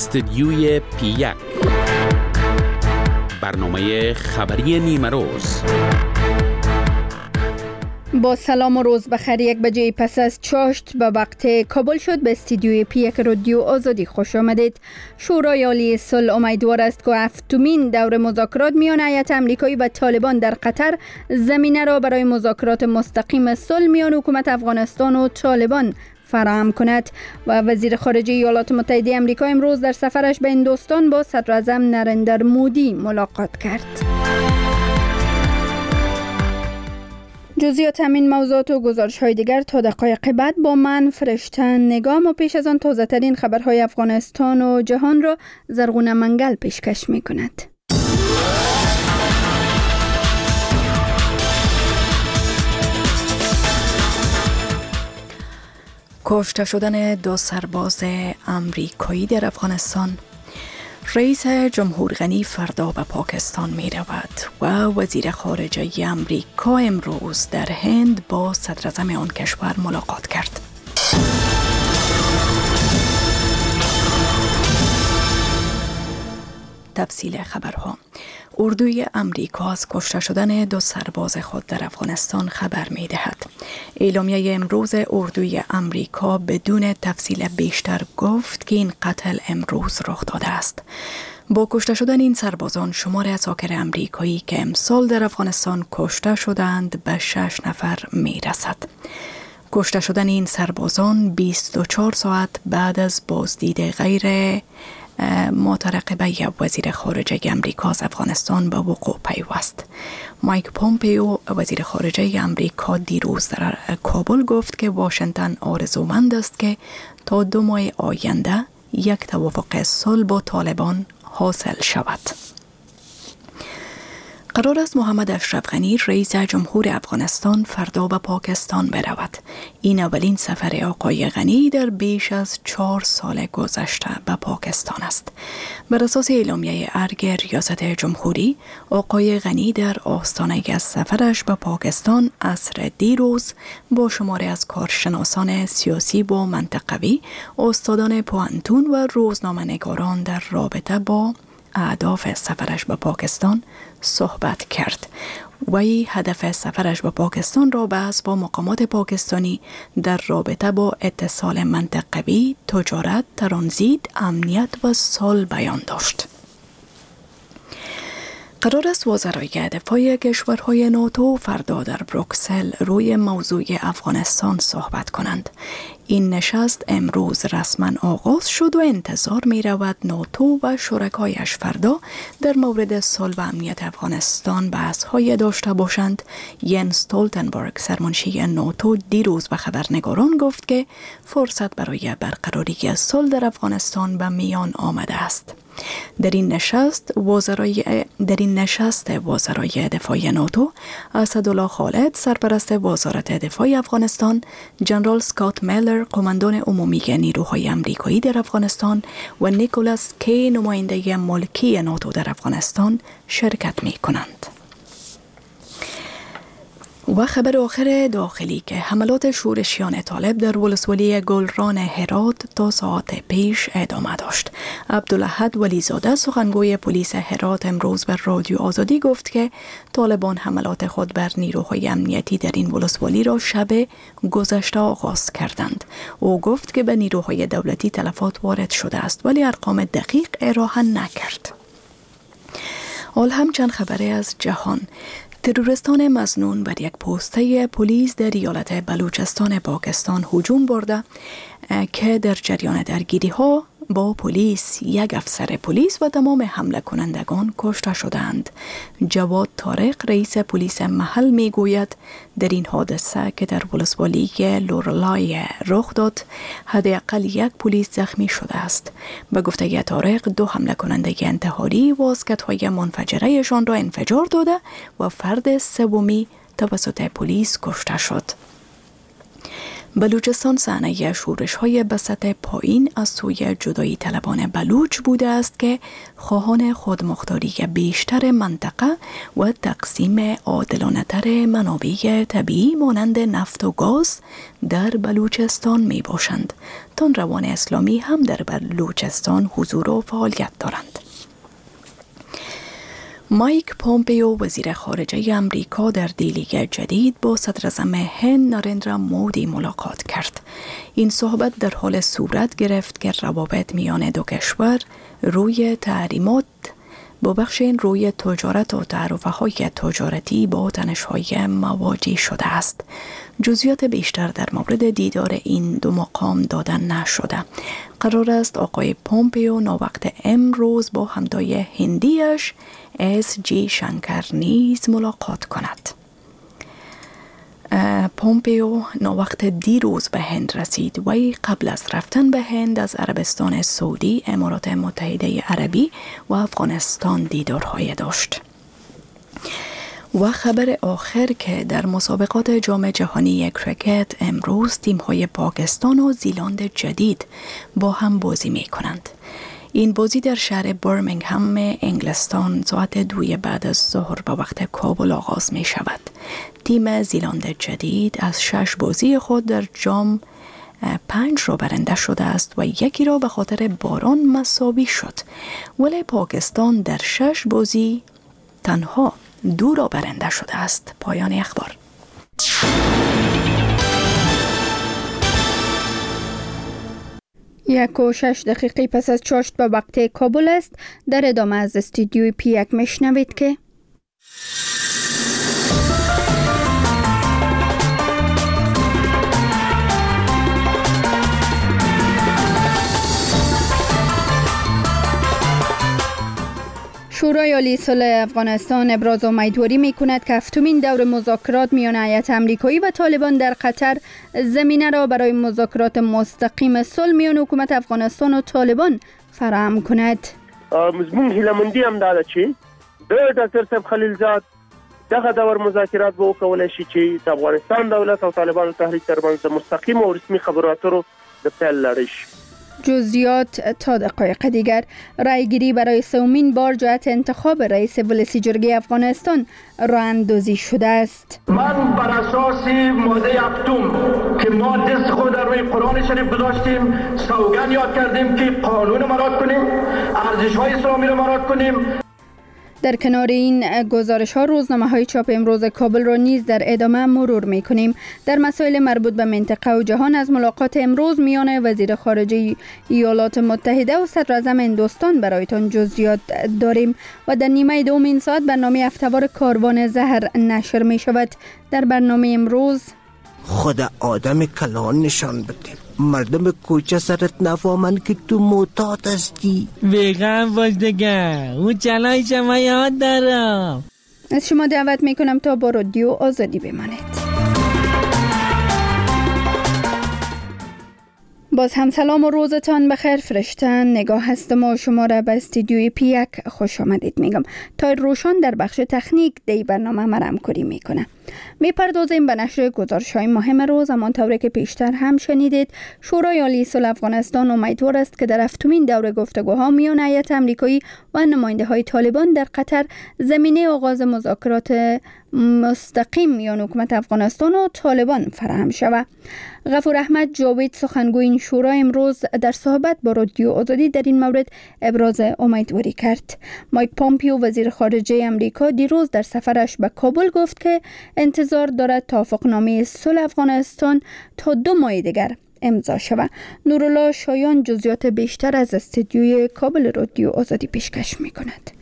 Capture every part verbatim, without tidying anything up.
استدیوی پی یک، برنامه خبری نیمه روز. با سلام و روز بخیر. یک بجه پس از چاشت به وقت کابل شد به استدیوی پی یک رادیو آزادی خوش آمدید. شورای عالی صلح امیدوار است که هفتمین دور مذاکرات میان هیئت امریکایی و طالبان در قطر زمینه را برای مذاکرات مستقیم صلح میان حکومت افغانستان و طالبان فراهم کند. و وزیر خارجه ایالات متحده آمریکا امروز در سفرش به هندوستان با صدر اعظم نریندر مودی ملاقات کرد. جزئیات همین موضوعات و گزارش‌های دیگر تا دقایق بعد با من فرشته نگام و پیش از آن تازه ترین خبرهای افغانستان و جهان را زرغونه منگل پیشکش می‌کند. کشته شدن دو سرباز امریکایی در افغانستان. رئیس جمهور غنی فردا به پاکستان می رود و وزیر خارجه امریکا امروز در هند با صدر اعظم آن کشور ملاقات کرد. تفصیل خبرها. اردوی امریکا از کشته شدن دو سرباز خود در افغانستان خبر می دهد. اعلامیه امروز اردوی امریکا بدون تفصیل بیشتر گفت که این قتل امروز رخ داده است. با کشته شدن این سربازان شمار عساکر امریکایی که امسال در افغانستان کشته شدند به شش نفر می رسد. کشته شدن این سربازان بیست و چهار ساعت بعد از بازدید غیر مترقبه وزیر خارجه امریکا از افغانستان به وقوع پیوست. مایک پومپیو وزیر خارجه امریکا دیروز در کابل گفت که واشنگتن آرزومند است که تا دو ماه آینده یک توافق صلح با طالبان حاصل شود. قرار است محمد اشرف غنی رئیس جمهور افغانستان فردا به پاکستان برود. این اولین سفر آقای غنی در بیش از چهار سال گذشته به پاکستان است. بر اساس اعلامیه ارگ ریاست جمهوری، آقای غنی در آستانه از سفرش به پاکستان عصر دیروز با شماری از کارشناسان سیاسی و منطقوی، استادان پوهنتون و روزنامه‌نگاران در رابطه با اهداف سفرش به پاکستان صحبت کرد. وی هدف سفرش به پاکستان را بحث با مقامات پاکستانی در رابطه با اتصال منطقوی، تجارت، ترانزیت، امنیت و صلح بیان داشت. قرار است وزرای دفاع کشورهای ناتو فردا در بروکسل روی موضوع افغانستان صحبت کنند. این نشست امروز رسما آغاز شد و انتظار می رود ناتو و شرکایش فردا در مورد صلح و امنیت افغانستان بحث‌های داشته باشند. ینس استولتنبرگ سرمنشی ناتو دیروز به خبرنگاران گفت که فرصت برای برقراری صلح در افغانستان به میان آمده است. در این نشست وزرای در این نشست وزرای دفاع ناتو، اسدالله خالد سرپرست وزارت دفاع افغانستان، جنرال اسکات میلر قماندان عمومی نیروهای آمریکایی در افغانستان و نیکولاس کی نماینده ملکی ناتو در افغانستان شرکت می کنند. و خبر آخر داخلی که حملات شورشیان طالب در ولسوالی گلران هرات تا ساعت پیش ادامه داشت. عبدالاحد ولیزاده سخنگوی پلیس هرات امروز بر رادیو آزادی گفت که طالبان حملات خود بر نیروهای امنیتی در این ولسوالی را شب گذشته آغاز کردند. او گفت که به نیروهای دولتی تلفات وارد شده است ولی ارقام دقیق ارائه نکرد. حال هم چند خبری از جهان. تروریستان مظنون بر یک پوسته پلیس در ایالت بلوچستان پاکستان هجوم برده که در جریان درگیری ها با پلیس یک افسر پلیس و تمام حمله کنندگان کشته شدند. جواد طارق رئیس پلیس محل می گوید در این حادثه که در ولسوالی لورلای رخ داد حداقل یک پلیس زخمی شده است. به گفته طارق دو حمله کننده انتحاری واسکت‌های منفجره‌شان را انفجار داده و فرد سومی توسط پلیس کشته شد. بلوچستان صحنه شورش‌های به سطح پایین از سوی جدایی طلبان بلوچ بوده است که خواهان خودمختاری بیشتر منطقه و تقسیم عادلانه‌تر منابع طبیعی مانند نفت و گاز در بلوچستان می باشند. تندروان اسلامی هم در بلوچستان حضور و فعالیت دارند. مایک پومپیو وزیر خارجه امریکا در دیلیگ جدید با صدر اعظم هند نارندرا مودی ملاقات کرد. این صحبت در حال صورت گرفت که روابط میان دو کشور روی تحریمات با بخش روی تجارت و تعرفه‌های تجارتی با تنش‌های مواجه شده است. جزئیات بیشتر در مورد دیدار این دو مقام داده نشده. قرار است آقای پومپیو ناوقت امروز با همتای هندیش اس جی شنکر نیز ملاقات کند. پومپیو ناوقت دیروز به هند رسید و قبل از رفتن به هند از عربستان سعودی، امارات متحده عربی و افغانستان دیدارهای داشت. و خبر آخر که در مسابقات جام جهانی کرکت امروز تیم‌های پاکستان و زیلند جدید با هم بازی می کنند. این بازی در شهر برمنگهم انگلستان ساعت دوی بعد از ظهر به وقت کابل آغاز می شود. تیم زیلند جدید از شش بازی خود در جام پنج را برنده شده است و یکی را به خاطر باران مساوی شد. ولی پاکستان در شش بازی تنها دو را برنده شده است. پایان اخبار. یک و شش دقیقه پس از چاشت به وقت کابل است. در ادامه از استودیوی پی یک میشنوید که شورای عالی صلح افغانستان ابراز امیدواری می کند که هفتمین دور مذاکرات میان هیئت امریکایی و طالبان در قطر زمینه را برای مذاکرات مستقیم صلح میان حکومت افغانستان و طالبان فراهم کند. مضمون هیله‌مندي هم دا ده چې د ډاکټر صاحب خلیلزاد دغه دور مذاکرات به وکولای شي چې د افغانستان دولت او طالبانو تحریک ترمنځ مستقیم او رسمي خبرو اترو د پیل لړۍ شي. جزئیات تا دقایق دیگر. رایگیری برای سومین بار جهت انتخاب رئیس ولسی جرگه افغانستان راه اندازی شده است. من بر اساس ماده هفتم که ما دست خود در روی قرآن شریف گذاشتیم سوگند یاد کردیم که قانون مراد کنیم، ارزش‌های اسلامی را مراد کنیم. در کنار این گزارش ها روزنامه های چاپ امروز کابل را نیز در ادامه مرور می کنیم. در مسائل مربوط به منطقه و جهان از ملاقات امروز میان وزیر خارجه ایالات متحده و صدر اعظم هندوستان برایتان جزئیات داریم و در نیمه دوم این ساعت برنامه هفته‌وار کاروان زهر نشر می شود. در برنامه امروز خود آدم کلان نشان بدیم، مردم کوچه سرت نفهمن که تو معتاد هستی. بیغم باش دیگه، اون چلای شما یاد دارم. از شما دعوت میکنم تا با رادیو آزادی بمانید. باز هم سلام و روزتان بخیر. فرشتن نگاه هستم و شما را به استودیوی پی یک خوش آمدید میگم. تا روشان در بخش تکنیک دی برنامه مرم کری میکنه. میپردازیم به نشر گزارش های مهم روز. همانطور که پیشتر هم شنیدید، شورای عالی صلح افغانستان امیدوار است که در هفتمین دور گفتگوها میان هیئت امریکایی و نماینده های طالبان در قطر زمینه آغاز مذاکرات مستقیم میان حکومت افغانستان و طالبان فراهم شود. غفور احمد جاوید سخنگوی این شورا امروز در صحبت با رادیو آزادی در این مورد ابراز امیدواری کرد. مایک پومپیو وزیر خارجه امریکا دیروز در سفرش به کابل گفت که انتظار دارد توافقنامه صلح افغانستان تا دو ماه دیگر امضا شود. نورالله شایان جزئیات بیشتر از استودیوی کابل رادیو آزادی پیشکش می‌کند.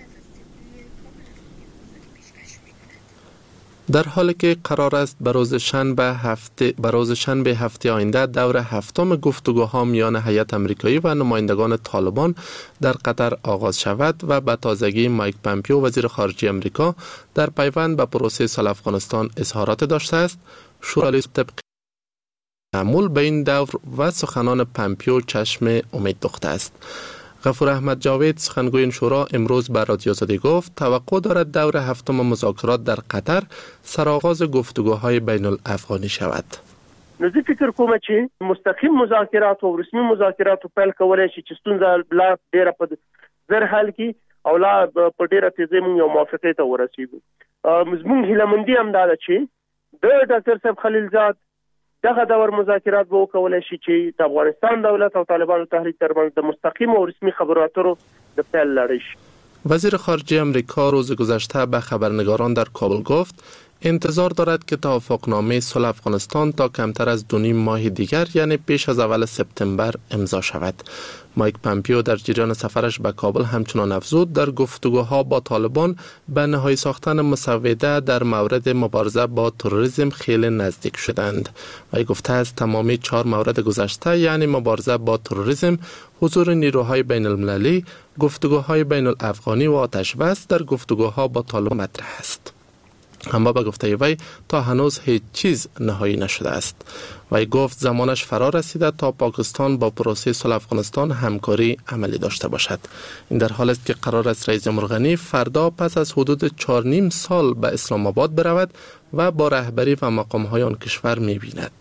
در حالی که قرار است بروز شنبه هفته بروز شنبه هفته آینده دور هفتم گفتگوها میان هیئت امریکایی و نمایندگان طالبان در قطر آغاز شود و به تازگی مایک پومپیو وزیر خارجه امریکا در پیوند به پروسه صلح افغانستان اظهارات داشته است، شورای طبق معمول به این دور و سخنان پومپیو چشم امید دوخته است. غفور احمد جاوید سخنگوی این شورا امروز به رادیو آزادی گفت توقع دارد دور هفتم مذاکرات در قطر سرآغاز گفتگوهای بین الافغانی شود. نو زه فکر کوم چې مستقیم مذاکرات او رسمي مذاکرات پیل کولای شي چې ستونزه لا ډیره په زر حل کی او لا په ډیره تیزه موږ یو موافقه ته ورسیږو. زموږ هیلمندي هم دا ده چې د ډاکټر صاحب خلیلزاد دغه دور مذاکرات به وکولای شي چې د افغانستان دولت او طالبانو تحریک ترمنځ د مستقیم او رسمي خبرو اترو د پیل لړۍ شي. وزیر خارجه امریکا روز گذشته به خبرنگاران در کابل گفت انتظار دارد که توافقنامه صلح افغانستان تا کمتر از دو نیم ماه دیگر یعنی پیش از اول سپتامبر امضا شود. مایک پامپیو در جریان سفرش به کابل همچنان افزود در گفتگوها با طالبان به نهایی ساختن مسوده در مورد مبارزه با تروریسم خیلی نزدیک شدند. وی گفته است تمامی چهار مورد گذشته یعنی مبارزه با تروریسم، حضور نیروهای بین المللی، گفتگوهای بین الافغانی و آتش بس در گفتگوها با طالبان مطرح است. اما به گفته وی تا هنوز هیچ چیز نهایی نشده است. وی گفت زمانش فرا رسیده تا پاکستان با پروسه صلح افغانستان همکاری عملی داشته باشد. این در حالی است که قرار است رئیس جمهور غنی فردا پس از حدود چهار نیم سال به اسلام آباد برود و با رهبری و مقام‌های آن کشور می‌بیند.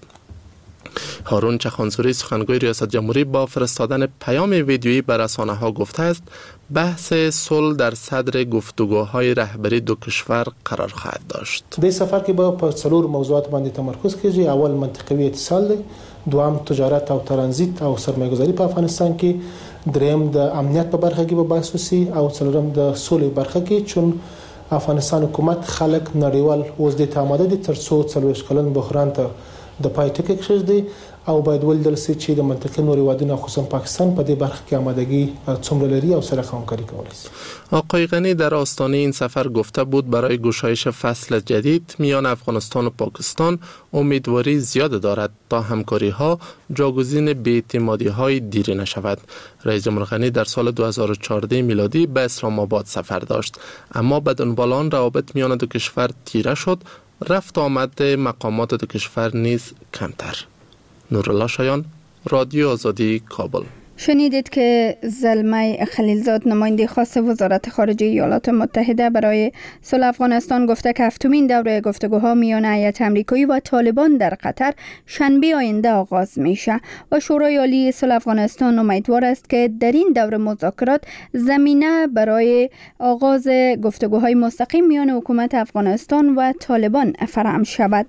هارون چخانسوری سخنگوی ریاست جمهوری با فرستادن پیام ویدیویی به رسانه‌ها گفته است بحث صلح در صدر گفتگوهای رهبری دو کشور قرار خواهد داشت. د سفر کې به په څلور موضوعات باندې تمرکز کیږي. اول منطقوي اتصال دی، دوام تجارت او ترانزیت او سرمایه‌گذاری په افغانستان کې، دریم د امنیت په برخه کې به بحث وشي او څلورم د سولې برخه کې، چون افغانستان حکومت خلک نړیوال اوس د تاماده دي تر څو څلوېښت کلن بحران ته د پای ټکی کېږدي او باید ولیدل شي چې د منطقې نورې هېوادونه خصوصا پاکستان په دې برخه کې آمادگی څومره لري او سره همکاري کولی شي. آقای غنی در آستانه این سفر گفته بود برای گشایش فصل جدید میان افغانستان و پاکستان امیدواری زیاد دارد تا همکاری ها جاگزین بی‌اعتمادی های دیری نشود. رئیس جمهور غنی در سال دو هزار و چهارده میلادی به اسلام آباد سفر داشت، اما به دنبال آن روابط میان دو کشور تیره شد، رفت آمد مقامات دو کشور نیز کمتر. نورالله شایان، رادیو آزادی، کابل. شنیدید که زلمه خلیلزاد نماینده خاص وزارت خارجه ایالات متحده برای صلح افغانستان گفته که هفتمین دوره گفتگوها میان هیئت آمریکایی و طالبان در قطر شنبه آینده آغاز میشه و شورای عالی صلح افغانستان امیدوار است که در این دوره مذاکرات زمینه برای آغاز گفتگوهای مستقیم میان حکومت افغانستان و طالبان فراهم شود.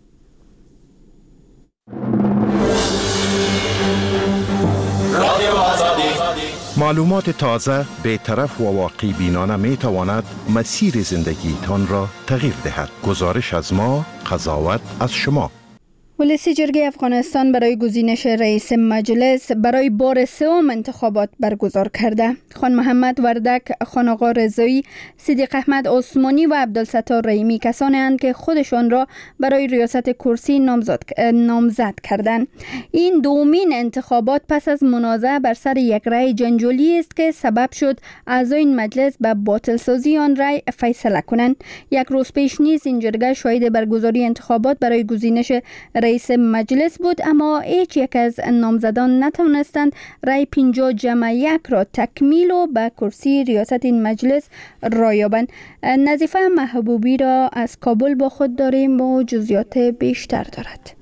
معلومات تازه، بی‌طرف و واقعی بینانه می تواند مسیر زندگی تان را تغییر دهد. گزارش از ما، قضاوت از شما. ولسی جرگه افغانستان برای گزینش رئیس مجلس برای بار سوم انتخابات برگزار کرده. خان محمد وردک، خان آقا رضایی، صدیق احمد عثمانی و عبدالستار رحیمی کسانی اند که خودشان را برای ریاست کرسی نامزد نامزد کردند. این دومین انتخابات پس از منازعه بر سر یک رأی جنجالی است که سبب شد اعضای این مجلس به باطل سازی آن رأی فیصله کنند. یک روز پیش نیز این جرگه شاهد برگزاری انتخابات برای گزینش رئیس مجلس بود، اما هیچ یک از نامزدان نتوانستند رأی پنجاه جمع یک را تکمیل و به کرسی ریاست این مجلس راه یابند. نظیفه محبوبی را از کابل با خود داریم و جزئیات بیشتر دارد.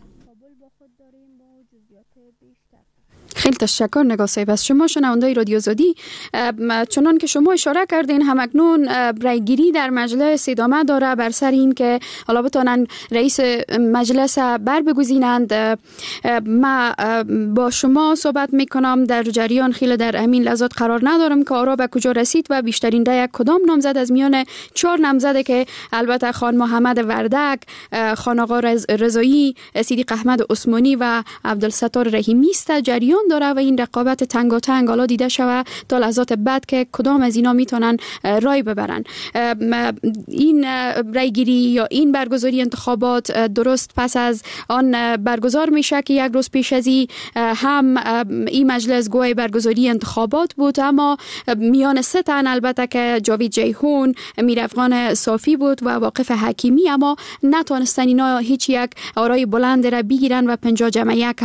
خیلی تشکر نگاه صاحب. از شما شنوندای رادیو آزادی، چنان که شما اشاره کردین همکنون رایگیری در مجلس ادامه داره بر سر این که حالا بتونن رئیس مجلس بر بگزینند. ما با شما صحبت میکنم در جریان، خیلی در همین لحظات قرار ندارم که آرا به کجا رسید و بیشترین ده یک کدام نامزد از میان چهار نامزده که البته خان محمد وردک، خان آقا رضایی، صدیق احمد عثمانی و عبدالستار رحیمی است جریان داره و این رقابت تنگاتنگ حالا دیده شوه تا لحظات بعد که کدام از اینا میتونن رای ببرن. این رایگیری یا این برگزاری انتخابات درست پس از آن برگزار میشه که یک روز پیش از این هم این مجلس گوی برگزاری انتخابات بود، اما میان سه تن البته که جاوید جیهون، امیر افغان صافی بود و واقف حکیمی، اما نتونستن اینا هیچ یک آرای بلند را بگیرن و پنجاه جمع یک پوره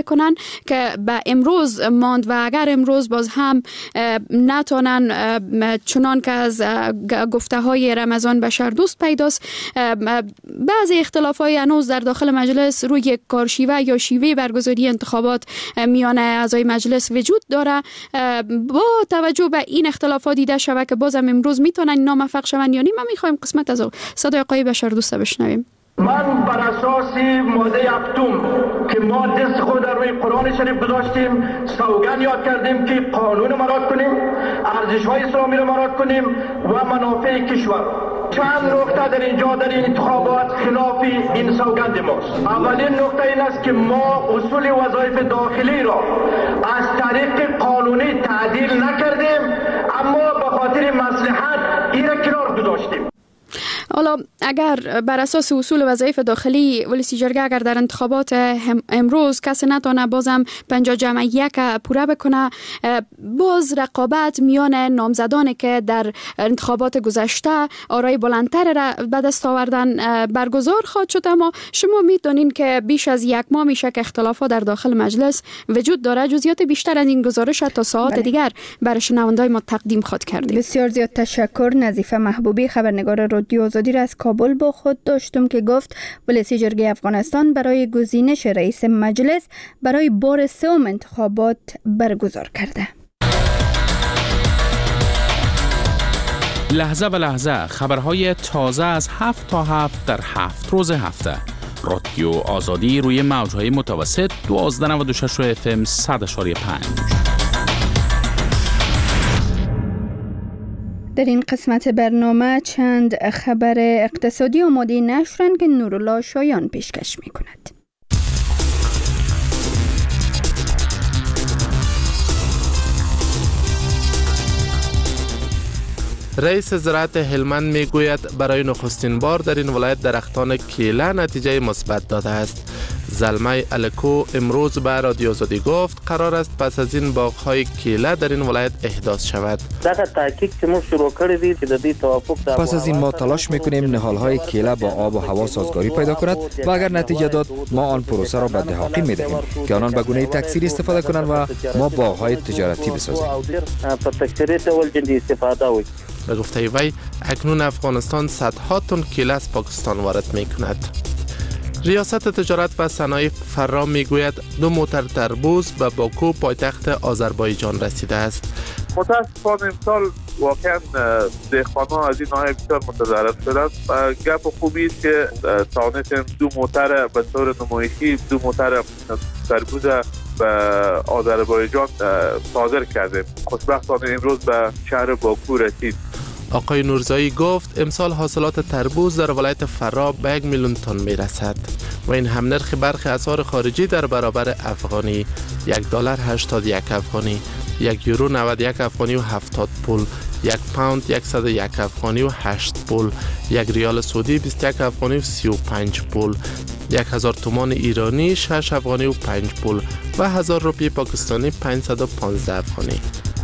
بکنن که به امروز ماند و اگر امروز باز هم نتونن چنان که از گفته های رمضان بشر دوست پیداست بعضی اختلاف های هنوز در داخل مجلس روی کارشیوه یا شیوه برگزاری انتخابات میان اعضای مجلس وجود داره. با توجه به این اختلافات دیده شود که بازم امروز میتونن اینا موفق شوند یا نه. ما میخوایم قسمت از صدای آقای بشر دوست بشنویم. من بر اساس ماده هفتم که ما دست خود در روی قرآن شریف گذاشتیم سوگند یاد کردیم که قانون مراد کنیم، ارزش های اسلامی را مراد کنیم و منافع کشور. چند نکته در اینجا در این انتخابات خلاف این سوگند ماست. اولین نکته این است که ما اصول وظایف داخلی را از طریق قانونی تعدیل نکردیم، اما به خاطر مصلحت این را کنار گذاشتیم. حالا اگر بر اساس اصول وظایف داخلی ولسی جرگه اگر در انتخابات امروز کسی نتونه بازم پنجاه جمع یک پوره بکنه، باز رقابت میان نامزدانی که در انتخابات گذشته آرای بلندتر را به دست آوردن برگزار خواهد شد. اما شما میدونین که بیش از یک ماه میشه که اختلافات در داخل مجلس وجود داره. جزئیات بیشتر از این گزارش تا ساعت بله. دیگر برای شنوندای ما تقدیم خواهد کردیم. بسیار زیاد تشکر. نظیفه محبوبی خبرنگار رادیو آزادی را از کابل با خود داشتم که گفت ولسی جرگه افغانستان برای گزینش رئیس مجلس برای بار سوم انتخابات برگزار کرده. لحظه به لحظه خبرهای تازه از هفت تا هفت در هفت روز هفته. رادیو آزادی روی موجهای متوسط دوازده و نود و شش اف ام صد و پنج. در این قسمت برنامه چند خبر اقتصادی آماده نشرند که نورالله شایان پیشکش می کند. رئیس زراعت هلمند می گوید برای نخستین بار در این ولایت درختان کیله نتیجه مثبت داده است. زلمه الکو امروز به رادیو آزادی گفت قرار است پس از این باغ‌های کیله در این ولایت احداث شود. پس از این ما تلاش می‌کنیم نهال‌های کیله با آب و هوا سازگاری پیدا کند و اگر نتیجه داد ما آن پروسه را به دهاقین می‌دهیم که آنان به گونه تکثیری استفاده کنند و ما باغ‌های تجارتی بسازیم. به گفته وی اکنون افغانستان صدها تن کیله از پاکستان وارد می‌کند. ریاست تجارت و صنایع فرا میگوید دو موتر تربوز به باکو پایتخت آذربایجان رسیده است. متاسفانه امسال واقعا دهقانان از این ناحیه بسیار متضرر شدند و گپ خوبی است که توانستیم دو موتر به طور نمایشی دو موتر تربوز به آذربایجان صادر کردیم. خوشبختانه امروز به شهر باکو رسید. آقای نورزایی گفت امسال حاصلات تربوز در ولایت فرا به یک میلیون تن می رسد و این هم نرخ برخی اسعار خارجی در برابر افغانی یک دلار هشتاد و یک افغانی، یک یورو نود و یک افغانی و هفتاد پول، یک پوند صد و یک افغانی و هشت پول، یک ریال سعودی بیست و یک افغانی و سی و پنج پول، یک هزار تومان ایرانی شش افغانی و پنج پول و هزار روپیه پاکستانی پانصد و پانزده افغانی.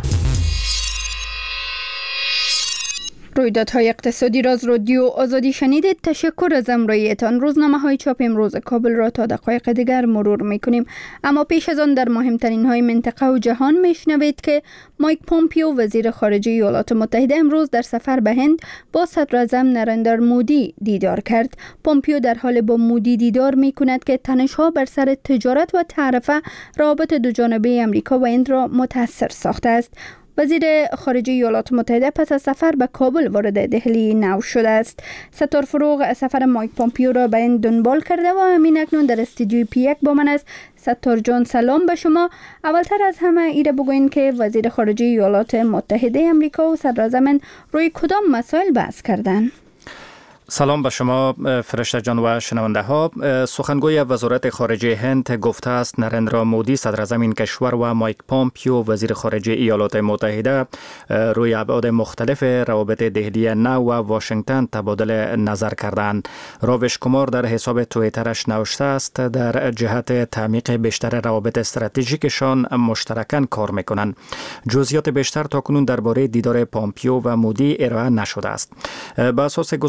رویدادهای اقتصادی را از رادیو آزادی شنیدید. تشکر از همراهیتان. روزنامه های چاپ امروز کابل را تا دقایق دیگر مرور میکنیم، اما پیش از آن در مهمترین های منطقه و جهان میشنوید که مایک پومپیو وزیر خارجه ایالات متحده امروز در سفر به هند با صدر اعظم نریندر مودی دیدار کرد. پومپیو در حال با مودی دیدار میکند که تنش‌ها بر سر تجارت و تعرفه روابط دو جانبه امریکا و هند را متاثر ساخته است. وزیر خارجه ایالات متحده پس از سفر به کابل وارد دهلی نو شده است. ستار فروغ سفر مایک پومپیو را به این دنبال کرده و همین اکنون در استودیوی پی یک با من است. ستار جان سلام به شما. اولتر از همه ایره بگوین که وزیر خارجه ایالات متحده امریکا و صدر اعظم روی کدام مسائل بحث کردند؟ سلام به شما فرشته جان و شنونده ها. سخنگوی وزارت خارجه هند گفته است نریندرا مودی صدر اعظم این کشور و مایک پومپیو وزیر خارجه ایالات متحده روی ابعاد مختلف روابط دهلی نو و واشنگتن تبادل نظر کردند. راوش کمار در حساب توییترش نوشته است در جهت تعمیق بیشتر روابط استراتژیکشان مشترکاً کار میکنند. جزئیات بیشتر تاکنون درباره دیدار پومپیو و مودی ارائه نشده است. به اساس گزارش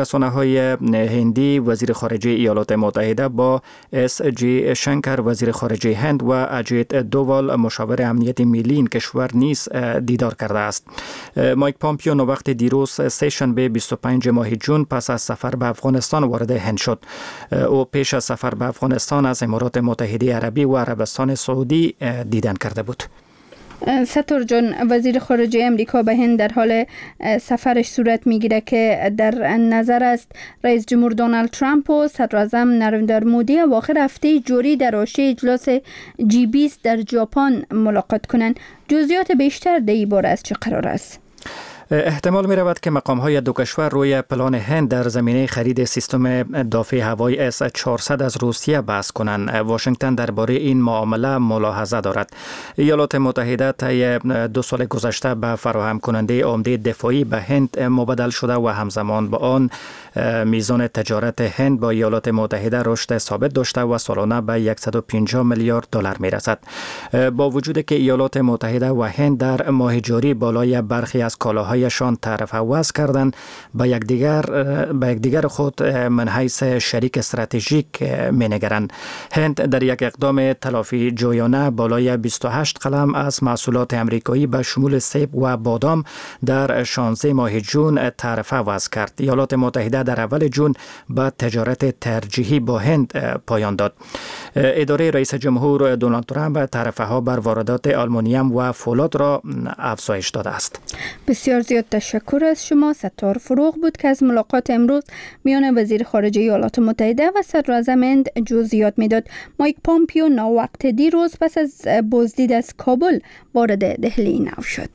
رسانه‌های هندی وزیر خارجه ایالات متحده با اس جی شنکر وزیر خارجه هند و اجیت دووال مشاور امنیت ملی این کشور نیز دیدار کرده است. مایک پامپیو وقت دیروز سه شنبه بیست و پنج ماه جون پس از سفر به افغانستان وارد هند شد. او پیش از سفر به افغانستان از امارات متحده عربی و عربستان سعودی دیدن کرده بود. ستور جان، وزیر خارجه امریکا به هند در حال سفرش صورت میگیره که در نظر است رئیس جمهور دونالد ترامپ و صدر اعظم نریندر مودی اواخر هفته جوری در حاشیه اجلاس جی بیست در ژاپن ملاقات کنند. جزئیات بیشتر در این باره از چه قرار است؟ احتمال می رود که مقام های دو کشور روی پلان هند در زمینه خرید سیستم دافع هوایی اس چهارصد از روسیه بحث کنند. واشنگتن درباره این معامله ملاحظه دارد. ایالات متحده طی دو سال گذشته به فراهم کننده عمده دفاعی به هند مبادل شده و همزمان با آن میزان تجارت هند با ایالات متحده رشد ثابت داشته و سالانه به صد و پنجاه میلیارد دلار می رسد. با وجود که ایالات متحده و هند در ماه جاری بالای برخی از کالاهای شان طرف عوض کردند، به یکدیگر به یکدیگر خود من حیث شریک استراتژیک می‌نگرند. هند در یک اقدام تلافی جویانه بالای بیست و هشت قلم از محصولات امریکایی به شمول سیب و بادام در شانزده ماه جون طرف عوض کرد. ایالات متحده در اول جون به تجارت ترجیحی با هند پایان داد. اداره رئیس جمهور دونالد ترامپ طرفها بر واردات آلومینیوم و فولاد را افزایش داده است. بسیار زیاد تشکر از شما. ستار فروغ بود که از ملاقات امروز میان وزیر خارجه ایالات متحده و صدر اعظم هند جزئیات میداد. مایک پامپیو ناوقت دیروز پس از بازدید از کابل وارد دهلی نو شد.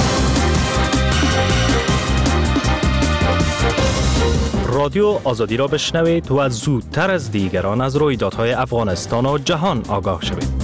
رادیو آزادی را بشنوید و زودتر از دیگران از رویدادهای افغانستان و جهان آگاه شوید.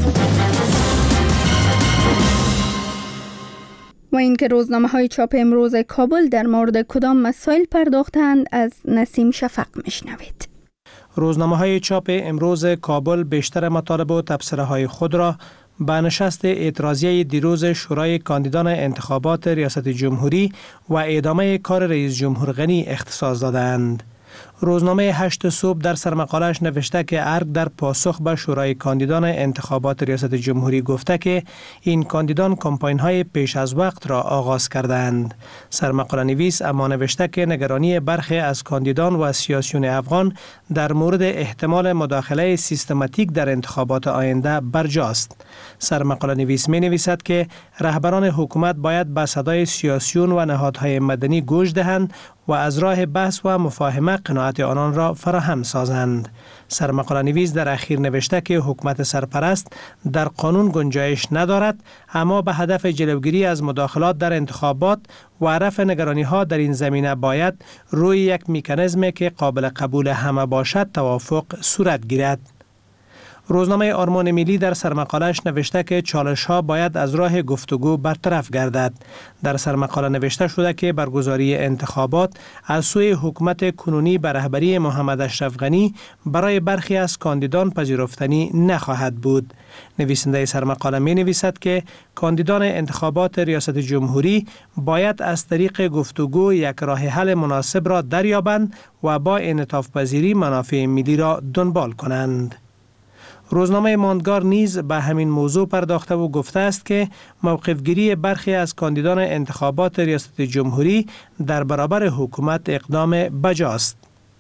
و اینکه روزنامه های چاپ امروز کابل در مورد کدام مسائل پرداختند از نسیم شفق میشنوید. روزنامه های چاپ امروز کابل بیشتر مطالب و تبصره های خود را به نشست اعتراضیه دیروز شورای کاندیدان انتخابات ریاست جمهوری و ادامه کار رئیس جمهور غنی اختصاص دادند. روزنامه هشت صبح در سرمقالش نوشته که ارگ در پاسخ به شورای کاندیدان انتخابات ریاست جمهوری گفته که این کاندیدان کمپاین های پیش از وقت را آغاز کردند. سرمقاله نویس اما نوشته که نگرانی برخی از کاندیدان و سیاسیون افغان در مورد احتمال مداخله سیستماتیک در انتخابات آینده برجاست. سرمقاله نویس می نویسد که رهبران حکومت باید به صدای سیاسیون و نهادهای مدنی گوش دهند و از راه بحث و مفاهمه قناعت آنان را فراهم سازند. سرمقاله نویس در اخیر نوشته که حکومت سرپرست در قانون گنجایش ندارد، اما به هدف جلوگیری از مداخلات در انتخابات و رفع نگرانی ها در این زمینه باید روی یک مکانیزمی که قابل قبول همه باشد توافق صورت گیرد. روزنامه آرمان ملی در سرمقالش نوشته که چالش ها باید از راه گفتگو برطرف گردد. در سرمقاله نوشته شده که برگزاری انتخابات از سوی حکومت کنونی به رهبری محمد اشرف غنی برای برخی از کاندیدان پذیرفتنی نخواهد بود. نویسنده سرمقاله می نویسد که کاندیدان انتخابات ریاست جمهوری باید از طریق گفتگو یک راه حل مناسب را دریابند و با انعطاف پذیری منافع ملی را دنبال کنند. روزنامه ماندگار نیز به همین موضوع پرداخته و گفته است که موقفگیری برخی از کاندیدان انتخابات ریاست جمهوری در برابر حکومت اقدام بجاست.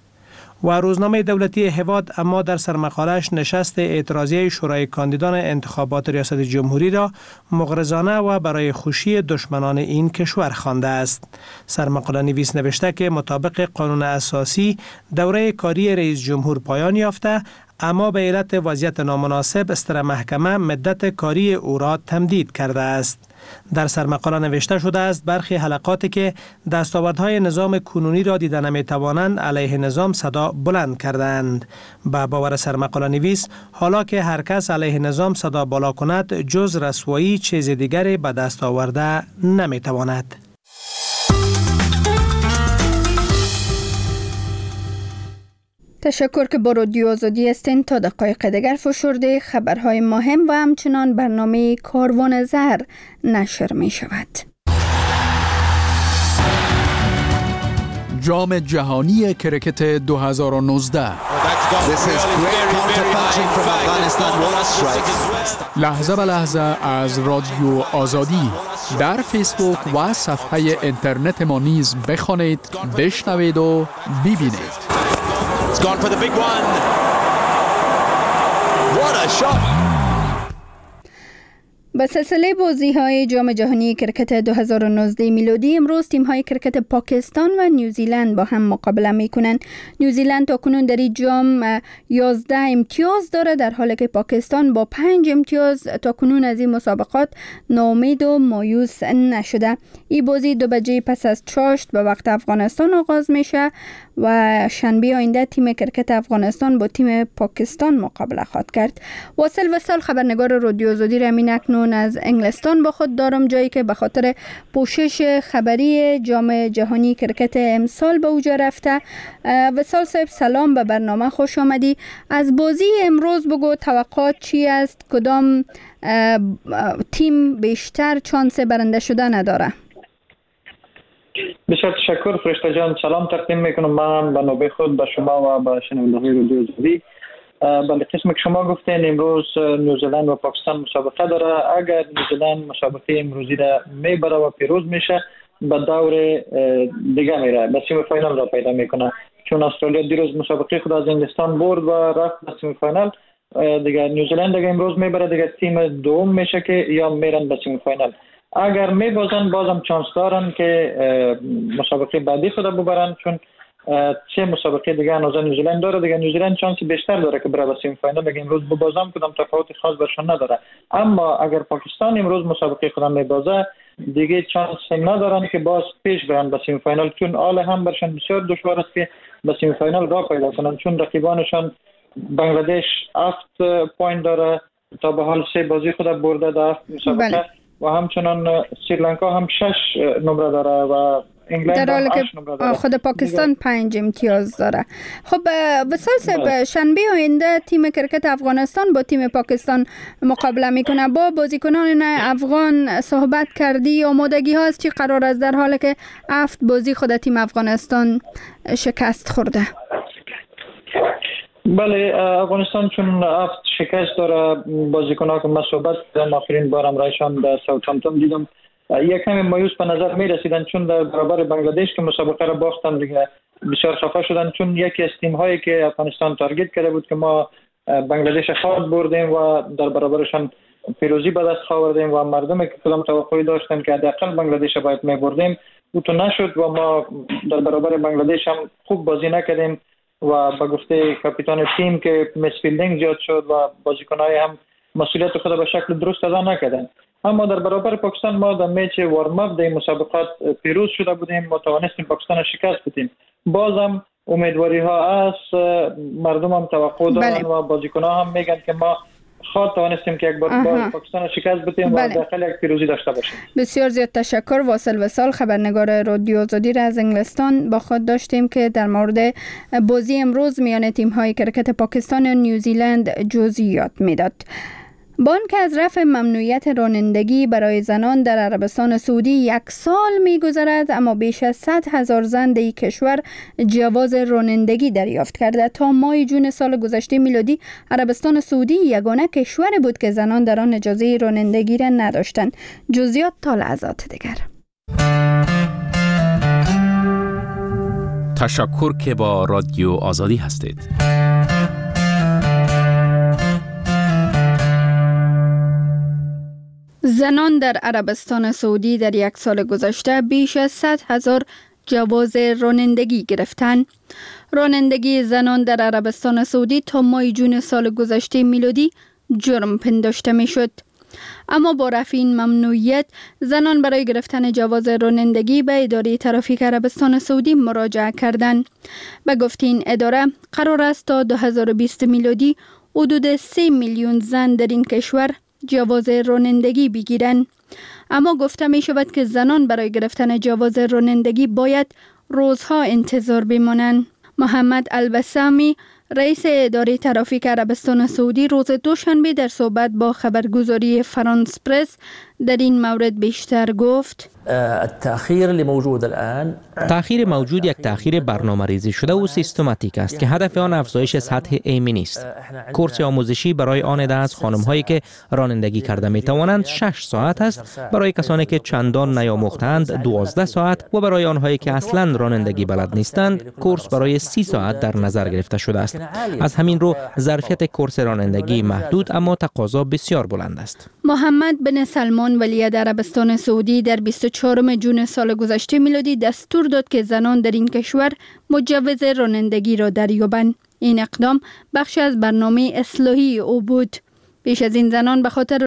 و روزنامه دولتی هواد اما در سرمقالش نشست اعتراضی شورای کاندیدان انتخابات ریاست جمهوری را مغرضانه و برای خوشی دشمنان این کشور خوانده است. سرمقاله نویس نوشته که مطابق قانون اساسی دوره کاری رئیس جمهور پایان یافته، اما به علت وضعیت نامناسب استر محکمه مدت کاری او را تمدید کرده است. در سرمقاله نوشته شده است برخی حلقاتی که دستاوردهای نظام کنونی را دیده نمیتوانند علیه نظام صدا بلند کردند. با باور سرمقاله نویس حالا که هر کس علیه نظام صدا بالا کند جز رسوایی چیز دیگری به دست آورده نمیتواند. تشکر که با رادیو آزادی هستین. تا دقایق دیگر فشرده خبرهای مهم و همچنان برنامه کاروان زر نشر می شود. جام جهانی کرکت دو هزار و نوزده. لحظه به لحظه از رادیو آزادی در فیسبوک و صفحه اینترنت ما نیز بخوانید، بشنوید و ببینید. به سلسله بازی‌های جام جهانی کرکت دو هزار و نوزده میلادی امروز تیم‌های کرکت پاکستان و نیوزیلند با هم مقابله می‌کنند. نیوزیلند تاکنون در این جام یازده امتیاز دارد، در حالی که پاکستان با پنج امتیاز تاکنون از این مسابقات ناامید و مایوس نشده. این بازی دو بجه پس از چاشت به وقت افغانستان آغاز میشه و شنبه آینده تیم کرکت افغانستان با تیم پاکستان مقابله خواهد کرد. واصل وصال خبرنگار رادیو آزادی را همین اکنون از انگلستان با خود دارم، جایی که به خاطر پوشش خبری جام جهانی کرکت امسال به اوج رفته. وصال صاحب سلام، به برنامه خوش آمدی. از بازی امروز بگو توقعات چی است؟ کدام تیم بیشتر چانس برنده شدن نداره؟ بسیار تشکر فرشته جان، سلام تقدیم میکنم من به نوبه خود به شما و به شنونده‌های رادیو آزادی. بله، قسمی که شما گفتین امروز نیوزیلند و پاکستان مسابقه داره. اگر نیوزیلند مسابقه امروزی را میبره و پیروز میشه به دور دیگه میره، به سیمی فاینال را پیدا میکنه، چون استرالیا دیروز مسابقه خود از انگلستان برد و رفت به سیمی فاینال. دیگه نیوزیلند اگه امروز میبره دیگه تیم دوم میشه که یا میرن به سیمی فاینال. اگر میبازن بازم چانس دارن که مسابقه بعدی خود ببرن، چون سه مسابقه دیگه هنوز نیوزیلند داره. دیگه نیوزیلند چانس بیشتر داره که بره به سیمی فاینال. اگه امروز ببازم کدام تفاوت خاص برشون نداره. اما اگر پاکستان امروز مسابقه خود میبازه دیگه چانس ندارن که باز پیش برن به سیمی فاینال، چون آل هم برشون بسیار دشوار است که به سیمی فاینال راه پیدا کنن، چون رقیبانشان بنگلادش هفت پوینت داره، تا به حال سه بازی خود برده در هفت مسابقه. بله. و همچنان سریلانکا هم شش نمره داره و انگلند هم هشت نمره داره. خود پاکستان دیگه پنج امتیاز داره. خب وصال صاحب، شنبه آینده تیم کرکت افغانستان با تیم پاکستان مقابله میکنه. با بازیکنان افغان صحبت کردی؟ آمادگی ها از چی قرار است در حالی که هفت بازی خود تیم افغانستان شکست خورده؟ بله، افغانستان چون هفت شکست داره، بازیکن‌ها که من صحبت کردم آخرین بارم رایشان در ساوثهامپتون دیدم یک کمی مایوس به نظر می رسیدن، چون در برابر بنگلادش که مسابقه را باختن دیگه بسیار خفه شدن، چون یکی از تیم هایی که افغانستان تارگت کرده بود که ما بنگلادش خود بردیم و در برابرشان پیروزی به دست آوردیم و مردم که کدام توقعی داشتن که حداقل بنگلادش باید می بردیم او تو نشد و ما در برابر بنگلادش هم خوب بازی نکردیم و به گفته کاپیتان تیم که مسفیلدینگ زیاد شد و بازیکن‌های هم مسئولیت خود به شکل درست ادا نکردن. اما در برابر پاکستان ما در میچ وارم اپ در مسابقات پیروز شده بودیم، ما توانستیم پاکستان شکست بدیم. بازم امیدواری ها است، مردم هم توقع دارن. بله. و بازیکن‌ها هم میگن که ما خواهد توانستیم که یک بار با پاکستان شکست بدیم. بله. و داخل یک پیروزی داشته باشیم. بسیار زیاد تشکر. واصل وصال خبرنگار رادیو آزادی را از انگلستان با خود داشتیم که در مورد بازی امروز میان تیم‌های کرکت پاکستان و نیوزیلند جزئیات میداد. با آنکه از رفع ممنوعیت رانندگی برای زنان در عربستان سعودی یک سال می‌گذرد، اما بیش از صد هزار زن در این کشور جواز رانندگی دریافت کرده. تا ماه جون سال گذشته میلادی عربستان سعودی یگانه کشور بود که زنان در آن اجازه رانندگی را نداشتند. جزئیات تا لحظات دیگر. تشکر که با رادیو آزادی هستید. زنان در عربستان سعودی در یک سال گذشته بیش از صد هزار جواز رانندگی گرفتند. رانندگی زنان در عربستان سعودی تا ماه جون سال گذشته میلادی جرم پنداشته می شد. اما با رفع این ممنوعیت زنان برای گرفتن جواز رانندگی به اداره ترافیک عربستان سعودی مراجعه کردند. به گفته این اداره قرار است تا دو هزار و بیست میلادی حدود سه میلیون زن در این کشور جواز رانندگی بگیرند. اما گفته می شود که زنان برای گرفتن جواز رانندگی باید روزها انتظار بمانند. محمد البسامی رئیس اداره ترافیک عربستان سعودی روز دوشنبه در صحبت با خبرگزاری فرانس پرس در این مورد بیشتر گفت. التأخير اللي موجود الآن تأخیر موجود یک تأخیر برنامه‌ریزی شده و سیستماتیک است که هدف آن افزایش سطح ایمنی است. کورس آموزشی برای آن عده از خانم‌هایی که رانندگی کرده می‌توانند شش ساعت است، برای کسانی که چندان نیاموختند دوازده ساعت و برای آنهایی که اصلاً رانندگی بلد نیستند کورس برای سی ساعت در نظر گرفته شده است. از همین رو ظرفیت کورس رانندگی محدود اما تقاضا بسیار بلند است. محمد بن سلمان ولیعهد عربستان سعودی در بیست و چهارم ژوئن سال گذشته میلادی دستور داد که زنان در این کشور مجوز رانندگی را دریابند. این اقدام بخشی از برنامه اصلاحی او بود. پیش از این زنان به خاطر